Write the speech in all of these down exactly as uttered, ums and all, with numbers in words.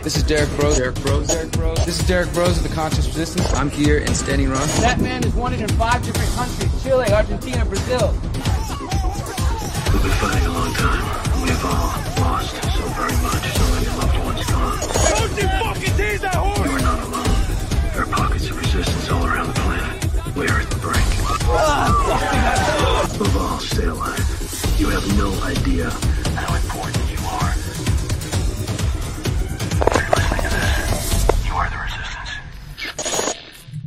This is Derek Bros. Derek Bros. Derek Bros. This is Derek Bros of the Conscious Resistance. I'm here in Standing Rock. That man is wanted in five different countries: Chile, Argentina, Brazil. We've been fighting a long time, and we've all lost so very much. So many loved ones gone. Don't you fucking tease that horse! You are not alone. There are pockets of resistance all around the planet. We are at the brink. Ah, Above all, stay alive. You have no idea how important you are. If you're listening to this, you are the resistance.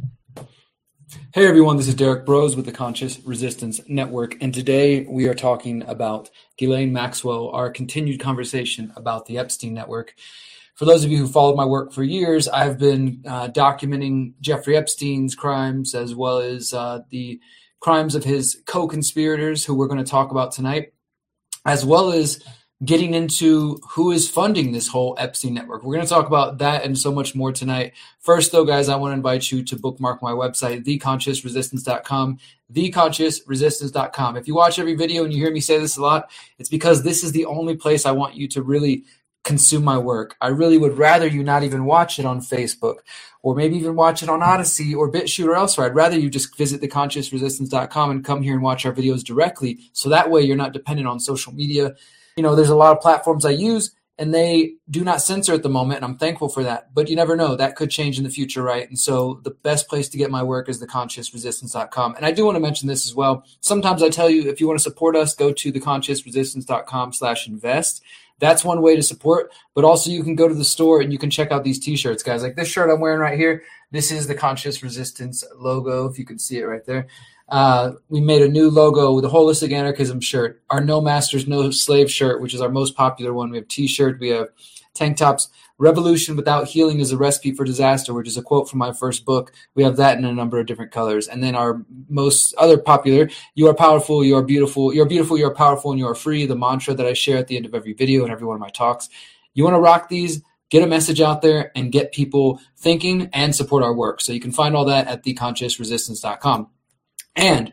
Hey everyone, this is Derek Bros with the Conscious Resistance Network, and today we are talking about Ghislaine Maxwell, our continued conversation about the Epstein Network. For those of you who followed my work for years, I've been uh, documenting Jeffrey Epstein's crimes as well as uh, the crimes of his co-conspirators who we're going to talk about tonight, as well as getting into who is funding this whole Epstein network. We're going to talk about that and so much more tonight. First, though, guys, I want to invite you to bookmark my website, the conscious resistance dot com, the conscious resistance dot com. If you watch every video and you hear me say this a lot, it's because this is the only place I want you to really consume my work. I really would rather you not even watch it on Facebook or maybe even watch it on Odyssey or BitChute or elsewhere. I'd rather you just visit the conscious resistance dot com and come here and watch our videos directly. So that way you're not dependent on social media. You know, there's a lot of platforms I use and they do not censor at the moment, and I'm thankful for that. But you never know. That could change in the future, right? And so the best place to get my work is the conscious resistance dot com. And I do want to mention this as well. Sometimes I tell you, if you want to support us, go to the conscious resistance dot com slash invest. That's one way to support, but also you can go to the store and you can check out these t-shirts, guys. Like this shirt I'm wearing right here. This is the Conscious Resistance logo, if you can see it right there. Uh, we made a new logo with a Holistic Anarchism shirt, our No Masters, No Slave shirt, which is our most popular one. We have t-shirt, we have tank tops. Revolution without healing is a recipe for disaster, which is a quote from my first book. We have that in a number of different colors. And then our most other popular, you are powerful, you are beautiful, you're beautiful, you are powerful, and you are free, the mantra that I share at the end of every video and every one of my talks. You want to rock these, get a message out there, and get people thinking and support our work. So you can find all that at the conscious resistance dot com. And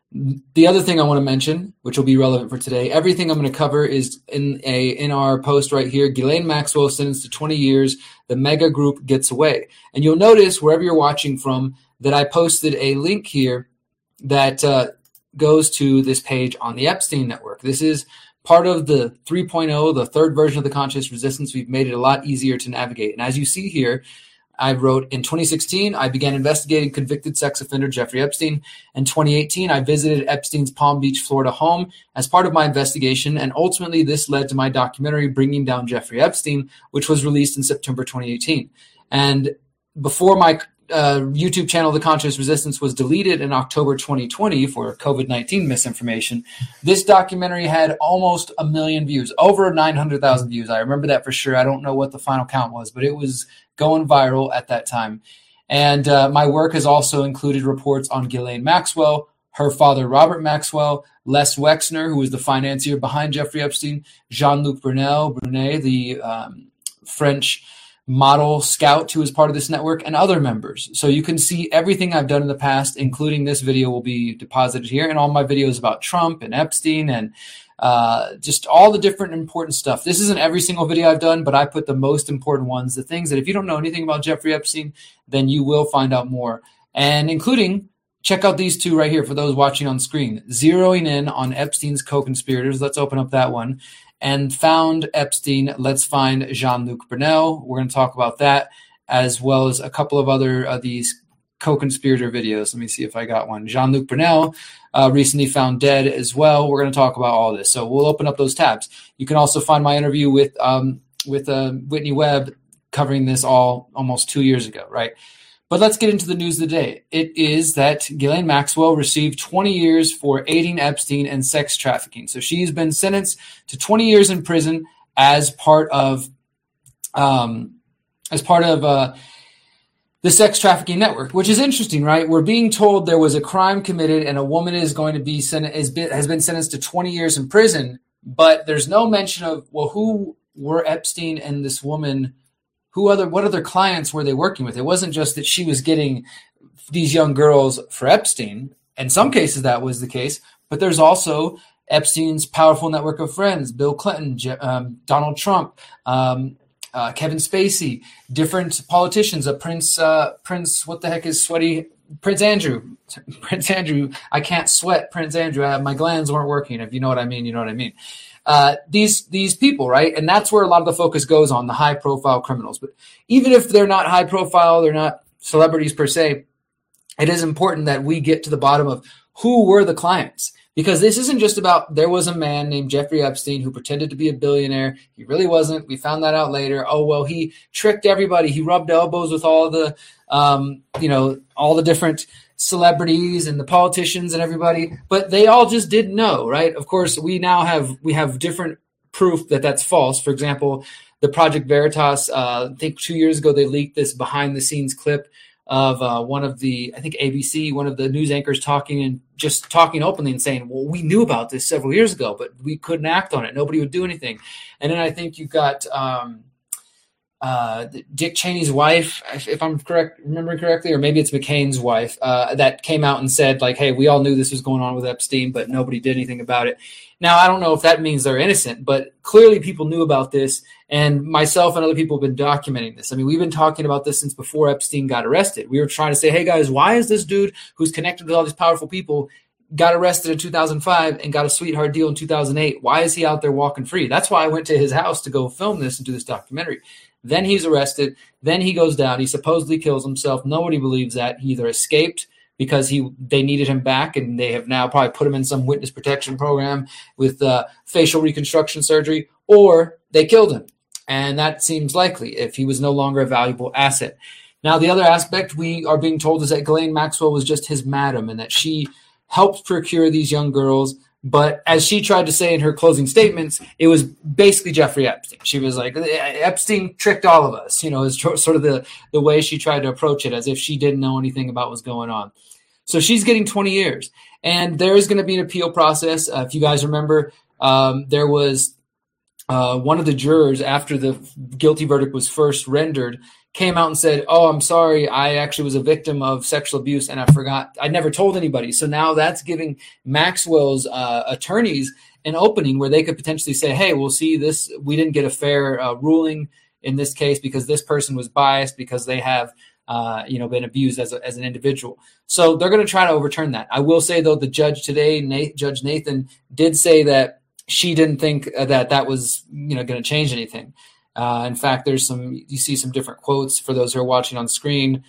the other thing I want to mention, which will be relevant for today, everything I'm going to cover is in a in our post right here. Ghislaine Maxwell sentenced to twenty years. The mega group gets away. And you'll notice wherever you're watching from that I posted a link here that uh, goes to this page on the Epstein Network. This is part of the three point oh, the third version of the Conscious Resistance. We've made it a lot easier to navigate. And as you see here, I wrote, in twenty sixteen, I began investigating convicted sex offender Jeffrey Epstein. In twenty eighteen, I visited Epstein's Palm Beach, Florida home as part of my investigation, and ultimately this led to my documentary, Bringing Down Jeffrey Epstein, which was released in September twenty eighteen. And before my uh, YouTube channel, The Conscious Resistance, was deleted in October twenty twenty for COVID nineteen misinformation, this documentary had almost a million views, over nine hundred thousand views. I remember that for sure. I don't know what the final count was, but it was going viral at that time. And uh, my work has also included reports on Ghislaine Maxwell, her father Robert Maxwell, Les Wexner, who was the financier behind Jeffrey Epstein, Jean-Luc Brunel, Brunet, the um, French model scout who is part of this network, and other members. So you can see everything I've done in the past, including this video will be deposited here, and all my videos about Trump and Epstein and Uh, just all the different important stuff. This isn't every single video I've done, but I put the most important ones, the things that if you don't know anything about Jeffrey Epstein, then you will find out more. And including, check out these two right here for those watching on screen. Zeroing in on Epstein's co-conspirators. Let's open up that one. And Found Epstein. Let's find Jean-Luc Brunel. We're going to talk about that, as well as a couple of other of these co-conspirator videos. Let me see if I got one. Jean-Luc Brunel uh, recently found dead as well. We're going to talk about all this. So we'll open up those tabs. You can also find my interview with um, with uh, Whitney Webb covering this all almost two years ago, right? But let's get into the news of the day. It is that Ghislaine Maxwell received twenty years for aiding Epstein and sex trafficking. So she's been sentenced to twenty years in prison as part of um, as part of uh, the sex trafficking network, which is interesting, right? We're being told there was a crime committed and a woman is going to be sent, is been, has been sentenced to twenty years in prison, but there's no mention of, well, who were Epstein and this woman? Who other, what other clients were they working with? It wasn't just that she was getting these young girls for Epstein. In some cases that was the case, but there's also Epstein's powerful network of friends, Bill Clinton, um, Donald Trump, um, uh, Kevin Spacey, different politicians, uh, Prince, uh, Prince, what the heck is sweaty? Prince Andrew, Prince Andrew. I can't sweat Prince Andrew. I, my glands weren't working. If you know what I mean, you know what I mean. Uh, these these people, right? And that's where a lot of the focus goes on, the high-profile criminals. But even if they're not high-profile, they're not celebrities per se, it is important that we get to the bottom of who were the clients. Because this isn't just about there was a man named Jeffrey Epstein who pretended to be a billionaire. He really wasn't. We found that out later. Oh, well, he tricked everybody. He rubbed elbows with all the, um, you know, all the different celebrities and the politicians and everybody. But they all just didn't know, right? Of course, we now have we have different proof that that's false. For example, the Project Veritas, uh, I think two years ago, they leaked this behind-the-scenes clip of uh, one of the, I think A B C, one of the news anchors talking and just talking openly and saying, well, we knew about this several years ago, but we couldn't act on it. Nobody would do anything. And then I think you got um, uh, Dick Cheney's wife, if, if I'm correct, remembering correctly, or maybe it's McCain's wife, uh, that came out and said, like, hey, we all knew this was going on with Epstein, but nobody did anything about it. Now, I don't know if that means they're innocent, but clearly people knew about this, and myself and other people have been documenting this. I mean, we've been talking about this since before Epstein got arrested. We were trying to say, hey, guys, why is this dude who's connected with all these powerful people got arrested in two thousand five and got a sweetheart deal in two thousand eight? Why is he out there walking free? That's why I went to his house to go film this and do this documentary. Then he's arrested. Then he goes down. He supposedly kills himself. Nobody believes that. He either escaped because he they needed him back, and they have now probably put him in some witness protection program with uh, facial reconstruction surgery, or they killed him. And that seems likely if he was no longer a valuable asset. Now, the other aspect we are being told is that Ghislaine Maxwell was just his madam and that she helped procure these young girls. But as she tried to say in her closing statements, it was basically Jeffrey Epstein. She was like, Epstein tricked all of us, you know, is sort of the, the way she tried to approach it, as if she didn't know anything about what was going on. So she's getting twenty years. And there is going to be an appeal process. Uh, if you guys remember, um, there was uh, one of the jurors, after the guilty verdict was first rendered, came out and said, oh, I'm sorry, I actually was a victim of sexual abuse and I forgot. I never told anybody. So now that's giving Maxwell's uh, attorneys an opening where they could potentially say, hey, we'll see this. We didn't get a fair uh, ruling in this case because this person was biased because they have uh, you know, been abused as, a, as an individual. So they're going to try to overturn that. I will say, though, the judge today, Nate, Judge Nathan, did say that she didn't think that that was, you know, going to change anything. Uh, in fact, there's some, you see some different quotes for those who are watching on screen.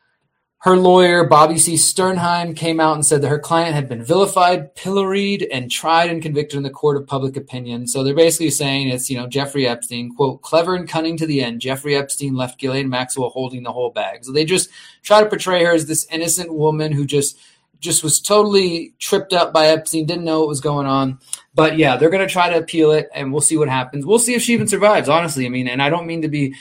Her lawyer, Bobby C. Sternheim, came out and said that her client had been vilified, pilloried, and tried and convicted in the court of public opinion. So they're basically saying it's, you know, Jeffrey Epstein, quote, clever and cunning to the end. Jeffrey Epstein left Ghislaine Maxwell holding the whole bag. So they just try to portray her as this innocent woman who just just was totally tripped up by Epstein, didn't know what was going on. But yeah, they're going to try to appeal it, and we'll see what happens. We'll see if she even survives, honestly. I mean, and I don't mean to be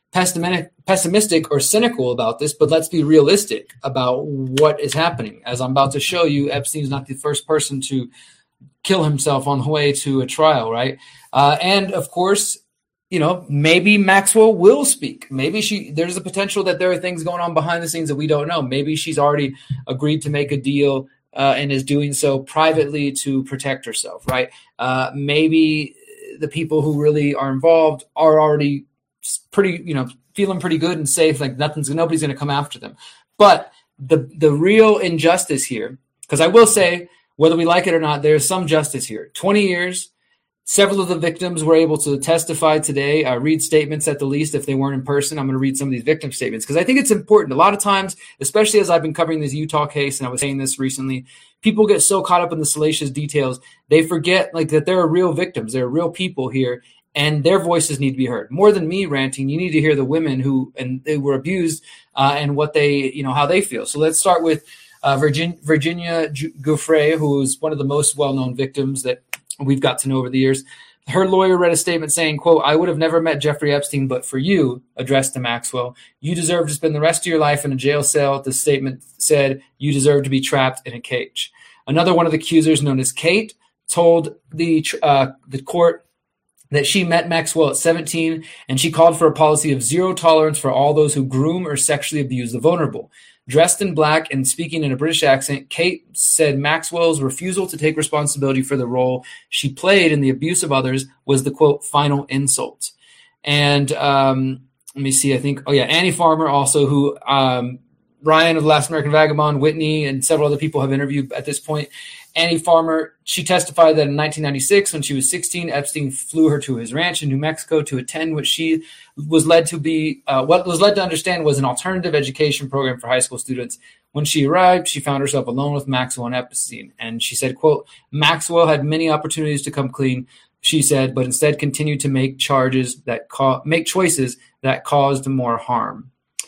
pessimistic or cynical about this, but let's be realistic about what is happening. As I'm about to show you, Epstein's not the first person to kill himself on the way to a trial, right? Uh, and of course, you know, maybe Maxwell will speak. Maybe she, there's a potential that there are things going on behind the scenes that we don't know. Maybe she's already agreed to make a deal uh, and is doing so privately to protect herself, right? Uh, maybe the people who really are involved are already pretty, you know, feeling pretty good and safe. Like nothing's, nobody's going to come after them. But the the real injustice here, because I will say, whether we like it or not, there's some justice here. twenty years. Several of the victims were able to testify today, uh, read statements at the least if they weren't in person. I'm going to read some of these victim statements because I think it's important. A lot of times, especially as I've been covering this Utah case, and I was saying this recently, people get so caught up in the salacious details, they forget like that there are real victims. There are real people here, and their voices need to be heard. More than me ranting, you need to hear the women who and they were abused uh, and what they, you know, how they feel. So let's start with uh, Virgin, Virginia Giuffre, who is one of the most well-known victims that we've got to know over the years. Her lawyer read a statement saying, quote, I would have never met Jeffrey Epstein but for you, addressed to Maxwell. You deserve to spend the rest of your life in a jail cell. The statement said, you deserve to be trapped in a cage. Another one of the accusers, known as Kate, told the uh, the court that she met Maxwell at seventeen, and she called for a policy of zero tolerance for all those who groom or sexually abuse the vulnerable. Dressed in black and speaking in a British accent, Kate said Maxwell's refusal to take responsibility for the role she played in the abuse of others was the, quote, final insult. And um, let me see, I think, oh yeah, Annie Farmer also, who um, Ryan of The Last American Vagabond, Whitney, and several other people have interviewed at this point. Annie Farmer, she testified that in nineteen ninety-six, when she was sixteen, Epstein flew her to his ranch in New Mexico to attend what she was led to be, uh, what was led to understand was an alternative education program for high school students. When she arrived, she found herself alone with Maxwell and Epstein. And she said, quote, Maxwell had many opportunities to come clean, she said, but instead continued to make charges that ca- make choices that caused more harm.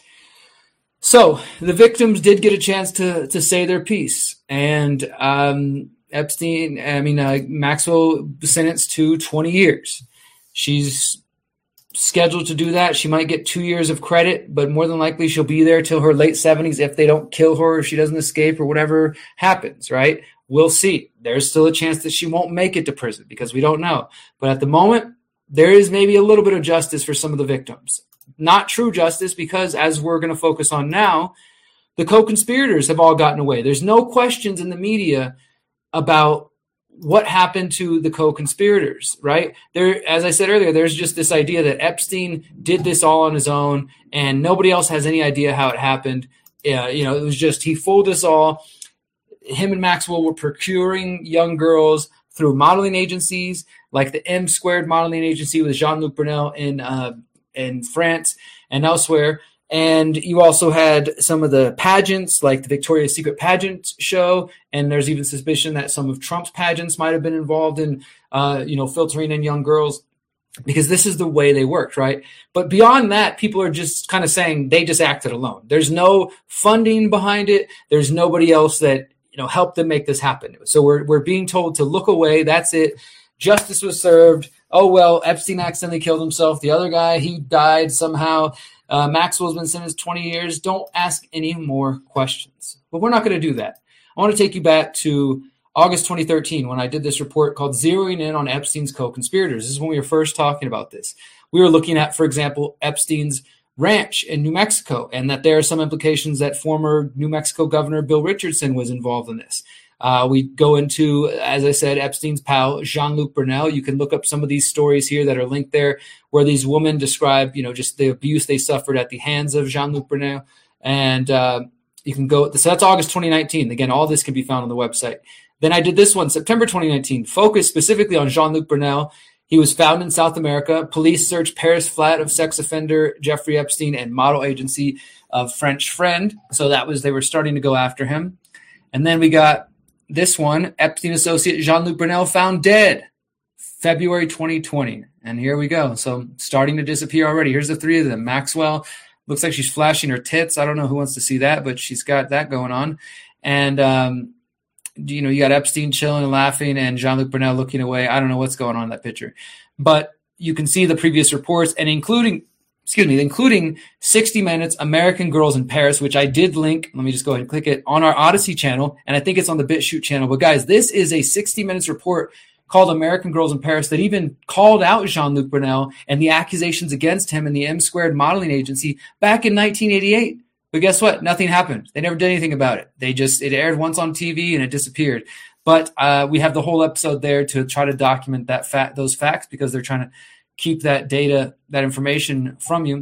So the victims did get a chance to to say their piece, and um, Epstein, I mean uh, Maxwell, sentenced to twenty years. She's scheduled to do that. She might get two years of credit, but more than likely she'll be there till her late seventies if they don't kill her, or if she doesn't escape, or whatever happens. Right? We'll see. There's still a chance that she won't make it to prison because we don't know. But at the moment, there is maybe a little bit of justice for some of the victims. Not true justice, because as we're going to focus on now, the co-conspirators have all gotten away. There's no questions in the media about what happened to the co-conspirators, right? There, as I said earlier, there's just this idea that Epstein did this all on his own and nobody else has any idea how it happened. Uh, you know, it was just, he fooled us all. Him and Maxwell were procuring young girls through modeling agencies like the M Squared modeling agency with Jean-Luc Brunel in uh, in France and elsewhere. And you also had some of the pageants, like the Victoria's Secret pageant show. And there's even suspicion that some of Trump's pageants might have been involved in, uh, you know, filtering in young girls, because this is the way they worked, right? But beyond that, people are just kind of saying they just acted alone. There's no funding behind it. There's nobody else that, you know, helped them make this happen. So we're we're being told to look away. That's it. Justice was served. Oh, well, Epstein accidentally killed himself. The other guy, he died somehow. Uh, Maxwell's been sentenced twenty years. Don't ask any more questions. But we're not going to do that. I want to take you back to August twenty thirteen when I did this report called Zeroing In on Epstein's Co-Conspirators. This is when we were first talking about this. We were looking at, for example, Epstein's ranch in New Mexico, and that there are some implications that former New Mexico Governor Bill Richardson was involved in this. Uh, we go into, as I said, Epstein's pal, Jean-Luc Brunel. You can look up some of these stories here that are linked there, where these women describe, you know, just the abuse they suffered at the hands of Jean-Luc Brunel. And uh, you can go, so that's August twenty nineteen. Again, all this can be found on the website. Then I did this one, September twenty nineteen, focused specifically on Jean-Luc Brunel. He was found in South America. Police searched Paris flat of sex offender Jeffrey Epstein and model agency of French Friend. So that was, they were starting to go after him. And then we got this one, Epstein associate Jean-Luc Brunel found dead, February twenty twenty. And here we go. So starting to disappear already. Here's the three of them. Maxwell, looks like she's flashing her tits. I don't know who wants to see that, but she's got that going on. And, um, you know, you got Epstein chilling and laughing and Jean-Luc Brunel looking away. I don't know what's going on in that picture. But you can see the previous reports, and including, excuse me, including sixty minutes, American Girls in Paris, which I did link. Let me just go ahead and click it on our Odyssey channel. And I think it's on the BitChute channel. But guys, this is a sixty minutes report called American Girls in Paris that even called out Jean-Luc Brunel and the accusations against him in the M Squared modeling agency back in nineteen eighty-eight. But guess what? Nothing happened. They never did anything about it. They just, it aired once on T V and it disappeared. But uh, we have the whole episode there to try to document that fact, those facts, because they're trying to keep that data, that information from you.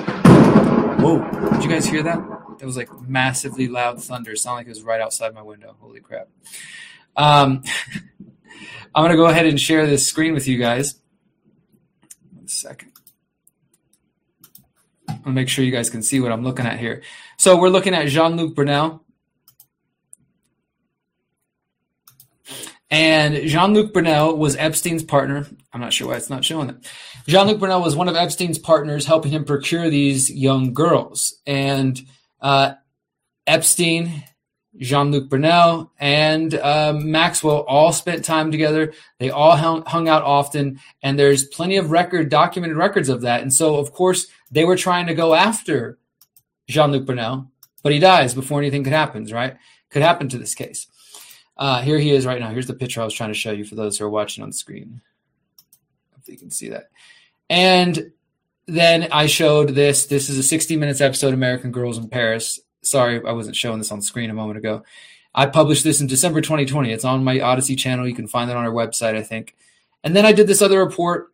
Whoa, did you guys hear that? It was like massively loud thunder. It sounded like it was right outside my window. Holy crap. Um, I'm going to go ahead and share this screen with you guys. One second. I'll make sure you guys can see what I'm looking at here. So we're looking at Jean-Luc Brunel. And Jean-Luc Brunel was Epstein's partner. I'm not sure why it's not showing it. Jean-Luc Brunel was one of Epstein's partners helping him procure these young girls. And uh, Epstein, Jean-Luc Brunel, and uh, Maxwell all spent time together. They all hung, hung out often. And there's plenty of record, documented records of that. And so, of course, they were trying to go after Jean-Luc Brunel, but he dies before anything could happen, right? Could happen to this case. Uh, here he is right now. Here's the picture I was trying to show you for those who are watching on the screen. Hopefully you can see that. And then I showed this. This is a sixty minutes episode, American Girls in Paris. Sorry, I wasn't showing this on the screen a moment ago. I published this in December twenty twenty. It's on my Odyssey channel. You can find it on our website, I think. And then I did this other report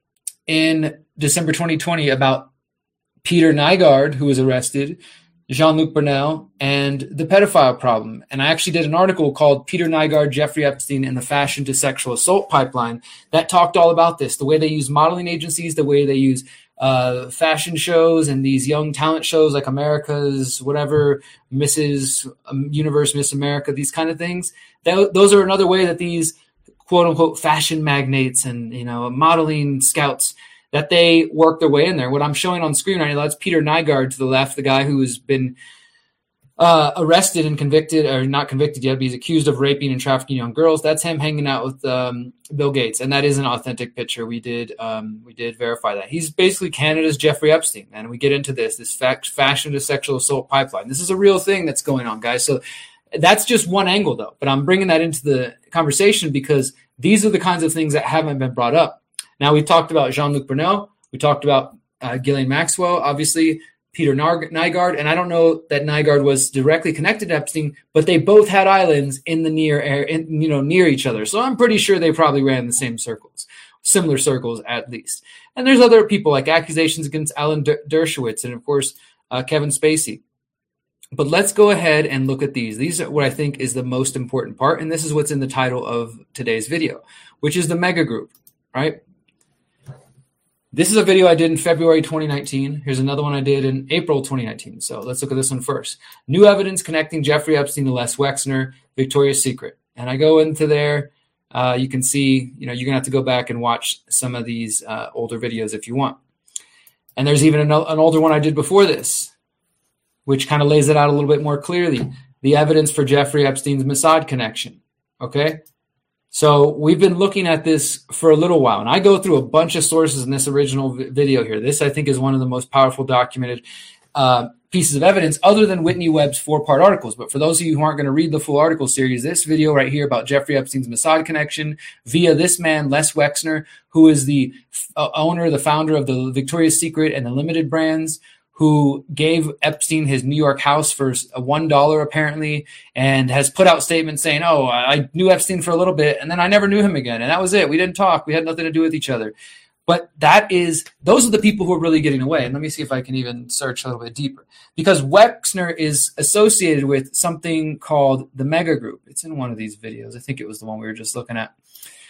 in December twenty twenty about Peter Nygard, who was arrested, Jean-Luc Brunel, and the pedophile problem. And I actually did an article called Peter Nygard, Jeffrey Epstein, and the Fashion to Sexual Assault Pipeline that talked all about this, the way they use modeling agencies, the way they use uh, fashion shows and these young talent shows like America's whatever, Missus Um, Universe, Miss America, these kind of things. That, those are another way that these quote unquote fashion magnates and, you know, modeling scouts, that they work their way in there. What I'm showing on screen right now, that's Peter Nygard to the left, the guy who has been uh, arrested and convicted, or not convicted yet, but he's accused of raping and trafficking young girls. That's him hanging out with um, Bill Gates, and that is an authentic picture. We did um, we did verify that. He's basically Canada's Jeffrey Epstein, and we get into this, this fact, fashion to sexual assault pipeline. This is a real thing that's going on, guys. So that's just one angle, though. But I'm bringing that into the conversation because these are the kinds of things that haven't been brought up. Now, we talked about Jean-Luc Brunel. We talked about uh, Ghislaine Maxwell, obviously, Peter Nygard. And I don't know that Nygard was directly connected to Epstein, but they both had islands in the near air, in, you know, near each other. So I'm pretty sure they probably ran the same circles, similar circles at least. And there's other people like accusations against Alan Der- Dershowitz and, of course, uh, Kevin Spacey. But let's go ahead and look at these. These are what I think is the most important part. And this is what's in the title of today's video, which is the mega group, right? This is a video I did in February twenty nineteen. Here's another one I did in April twenty nineteen. So let's look at this one first. New evidence connecting Jeffrey Epstein to Les Wexner, Victoria's Secret. And I go into there. Uh, you can see, you know, you're going to have to go back and watch some of these uh, older videos if you want. And there's even an, an older one I did before this, which kind of lays it out a little bit more clearly. The evidence for Jeffrey Epstein's Mossad connection. Okay? So we've been looking at this for a little while, and I go through a bunch of sources in this original v- video here. This, I think, is one of the most powerful documented uh, pieces of evidence other than Whitney Webb's four-part articles. But for those of you who aren't going to read the full article series, this video right here about Jeffrey Epstein's Mossad connection via this man, Les Wexner, who is the uh, owner, the founder of the Victoria's Secret and the Limited brands, who gave Epstein his New York house for one dollar apparently, and has put out statements saying, oh, I knew Epstein for a little bit, and then I never knew him again, and that was it. We didn't talk. We had nothing to do with each other. But that is, those are the people who are really getting away. And let me see if I can even search a little bit deeper. Because Wexner is associated with something called the Mega Group. It's in one of these videos. I think it was the one we were just looking at.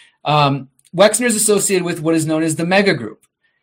Um, Wexner is associated with what is known as the Mega Group.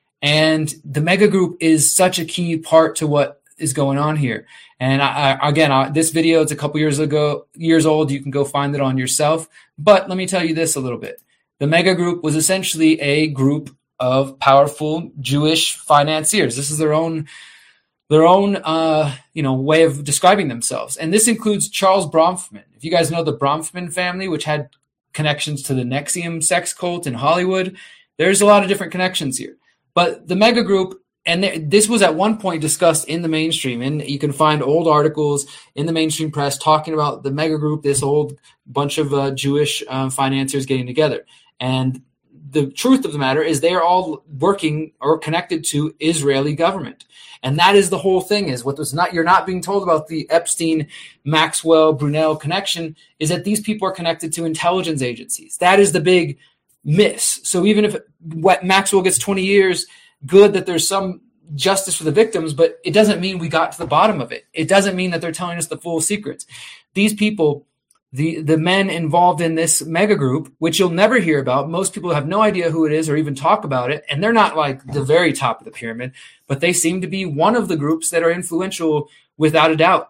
And the mega group is such a key part to what is going on here. And I, I, again, I, this video, it's a couple years ago, years old. You can go find it on yourself. But let me tell you this a little bit. The mega group was essentially a group of powerful Jewish financiers. This is their own, their own, uh, you know, way of describing themselves. And this includes Charles Bronfman. If you guys know the Bronfman family, which had connections to the N X I V M sex cult in Hollywood, there's a lot of different connections here. But the mega group, and th- this was at one point discussed in the mainstream, and you can find old articles in the mainstream press talking about the mega group, this old bunch of uh, Jewish uh, financiers getting together. And the truth of the matter is they are all working or connected to Israeli government. And that is the whole thing, is what was not, you're not being told about the Epstein, Maxwell, Brunel connection, is that these people are connected to intelligence agencies. That is the big miss. So even if what Maxwell gets twenty years, good that there's some justice for the victims, but it doesn't mean we got to the bottom of it. It doesn't mean that they're telling us the full secrets. These people, the, the men involved in this mega group, which you'll never hear about, most people have no idea who it is or even talk about it, and they're not like the very top of the pyramid, but they seem to be one of the groups that are influential without a doubt.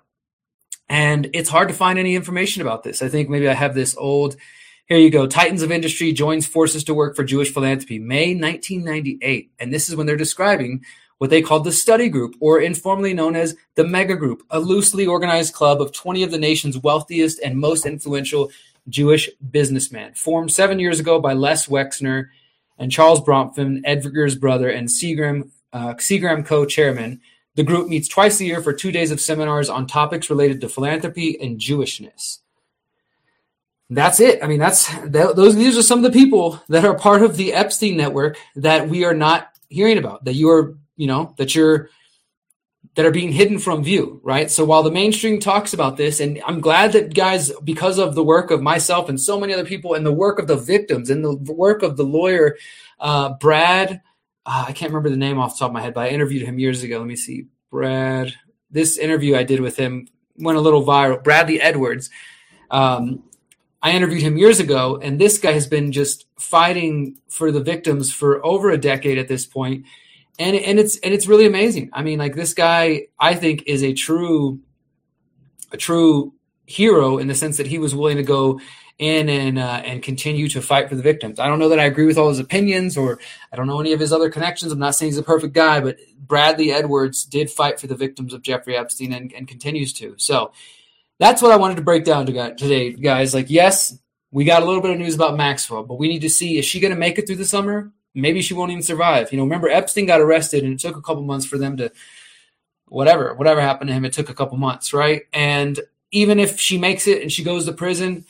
And it's hard to find any information about this. I think maybe I have this old. Here you go. Titans of Industry joins forces to work for Jewish philanthropy, May nineteen ninety-eight. And this is when they're describing what they called the study group, or informally known as the Mega Group, a loosely organized club of twenty of the nation's wealthiest and most influential Jewish businessmen, formed seven years ago by Les Wexner and Charles Bronfman, Edgar's brother, and Seagram, uh, Seagram co-chairman. The group meets twice a year for two days of seminars on topics related to philanthropy and Jewishness. That's it. I mean, that's that, those. These are some of the people that are part of the Epstein network that we are not hearing about. That you are, you know, that you're that are being hidden from view, right? So while the mainstream talks about this, and I'm glad that guys, because of the work of myself and so many other people, and the work of the victims, and the work of the lawyer uh, Brad uh, I can't remember the name off the top of my head, but I interviewed him years ago. Let me see. Brad, this interview I did with him went a little viral. Bradley Edwards. Um, I interviewed him years ago, and this guy has been just fighting for the victims for over a decade at this point. And, and it's, and it's really amazing. I mean, like, this guy, I think, is a true, a true hero in the sense that he was willing to go in and, uh, and continue to fight for the victims. I don't know that I agree with all his opinions, or I don't know any of his other connections. I'm not saying he's a perfect guy, but Bradley Edwards did fight for the victims of Jeffrey Epstein and, and continues to. So that's what I wanted to break down to today, guys. Like, yes, we got a little bit of news about Maxwell, but we need to see, is she going to make it through the summer? Maybe she won't even survive. You know, remember, Epstein got arrested, and it took a couple months for them to, whatever, whatever happened to him, it took a couple months, right? And even if she makes it and she goes to prison,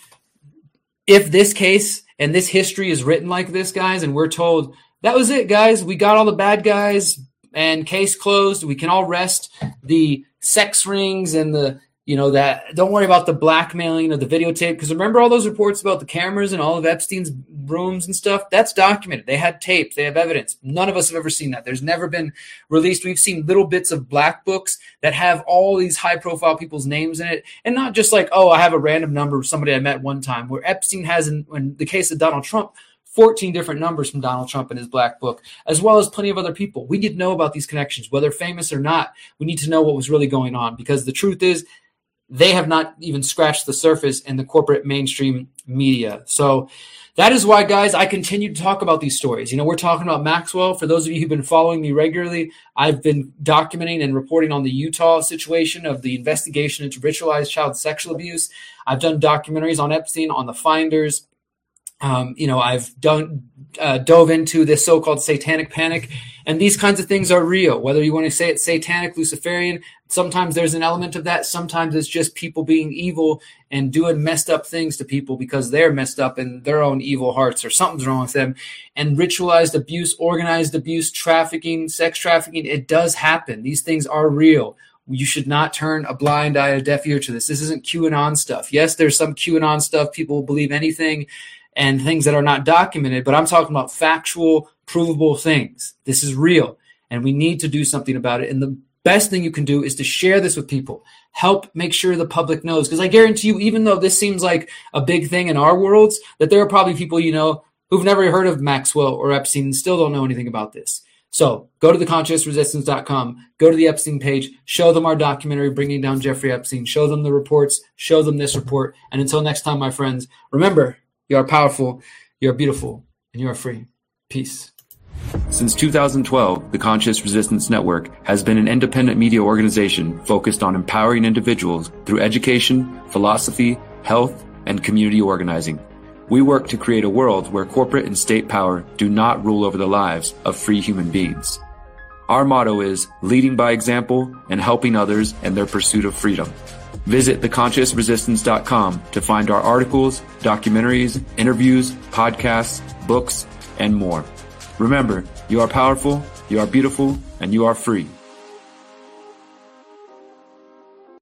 if this case and this history is written like this, guys, and we're told, that was it, guys, we got all the bad guys and case closed, we can all rest the sex rings and the, you know, that, don't worry about the blackmailing of the videotape. Because remember all those reports about the cameras and all of Epstein's rooms and stuff? That's documented. They had tape. They have evidence. None of us have ever seen that. There's never been released. We've seen little bits of black books that have all these high-profile people's names in it. And not just like, oh, I have a random number of somebody I met one time. Where Epstein has, in, in the case of Donald Trump, fourteen different numbers from Donald Trump in his black book, as well as plenty of other people. We need to know about these connections, whether famous or not. We need to know what was really going on, because the truth is, they have not even scratched the surface in the corporate mainstream media. So that is why, guys, I continue to talk about these stories. You know, we're talking about Maxwell. For those of you who've been following me regularly, I've been documenting and reporting on the Utah situation of the investigation into ritualized child sexual abuse. I've done documentaries on Epstein, on the Finders. Um, you know, I've done uh, dove into this so-called satanic panic, and these kinds of things are real. Whether you want to say it's satanic, Luciferian, sometimes there's an element of that. Sometimes it's just people being evil and doing messed up things to people because they're messed up in their own evil hearts, or something's wrong with them. And ritualized abuse, organized abuse, trafficking, sex trafficking, it does happen. These things are real. You should not turn a blind eye, a deaf ear to this. This isn't QAnon stuff. Yes, there's some QAnon stuff. People believe anything and things that are not documented, but I'm talking about factual, provable things. This is real, and we need to do something about it. And the best thing you can do is to share this with people. Help make sure the public knows, because I guarantee you, even though this seems like a big thing in our worlds, that there are probably people you know who've never heard of Maxwell or Epstein and still don't know anything about this. So go to the conscious resistance dot com, go to the Epstein page, show them our documentary, Bringing Down Jeffrey Epstein, show them the reports, show them this report. And until next time, my friends, remember, you are powerful, you are beautiful, and you are free. Peace. Since two thousand twelve, the Conscious Resistance Network has been an independent media organization focused on empowering individuals through education, philosophy, health, and community organizing. We work to create a world where corporate and state power do not rule over the lives of free human beings. Our motto is leading by example and helping others in their pursuit of freedom. Visit the conscious resistance dot com to find our articles, documentaries, interviews, podcasts, books, and more. Remember, you are powerful, you are beautiful, and you are free.